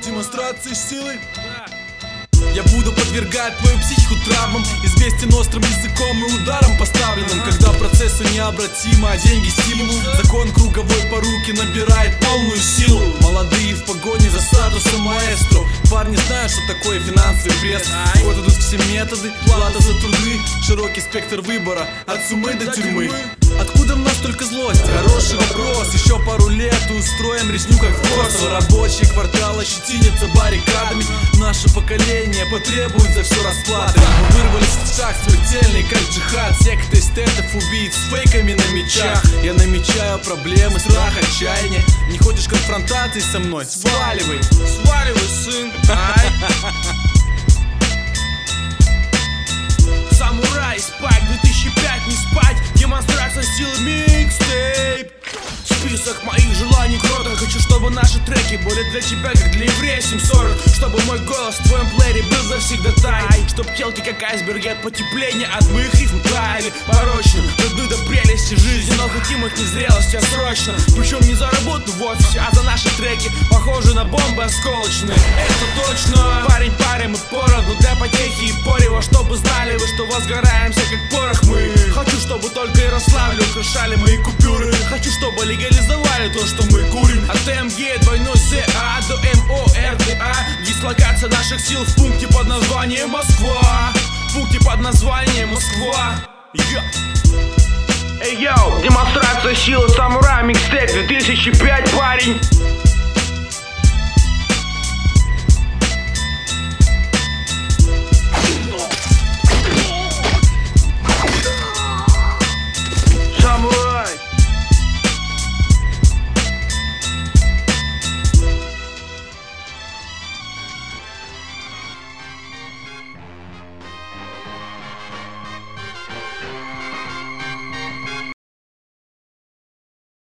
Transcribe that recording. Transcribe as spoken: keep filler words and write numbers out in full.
Демонстрации силы. Я буду подвергать твою психику травмам, известен острым языком и ударом поставленным. Когда процессы необратимы, а деньги стимул, закон круговой поруки набирает полную силу. Молодые в погоне за статусом маэстро, парни знают, что такое финансовый пресс. В ход идут все методы, плата за труды, широкий спектр выбора, от сумы до тюрьмы. Откуда в нас только злость? Хороший вопрос. Еще пару лет и устроим резню как в Косово. Рабочие кварталы ощетинятся баррикадами. Наше поколение потребует за все расплаты. Мы вырвались в шаг смертельный, как джихад. Секта эстетов, убийц с фейками на мечах. Я намечаю проблемы, страх, отчаяние. Не хочешь конфронтации со мной? Сваливай, сваливай, сын. Самурай, спайк, две тысячи пять, не спать. Демонстрация силы, микстейп. Список моих желаний круто. Хочу, чтобы наши треки были для тебя, как для еврея семь сорок. Чтобы мой голос в твоем плеере был завсегдатай. Чтоб телки, как айсберги, от потепления от моих рифм таяли порочно, дойду до прелести жизни, но хотим их незрелости, а срочно. Причем не за работу в офисе, а за наши треки, похожи на бомбы осколочные. Это точно. Парень, парень, мы поровну для потехи и порева. Чтобы знали вы, что возгораемся, как порох мы. Хочу, чтобы только Ярославль украшали мои купюры. Хочу, чтобы легализовали то, что мы курим. От эм гэ двойной зэ а до эм о эр дэ а. Дислокация наших сил в пункте под названием Москва. В пункте под названием Москва. Я. Эй, йоу, демонстрация силы, самурай, микстейп две тысячи пять, парень.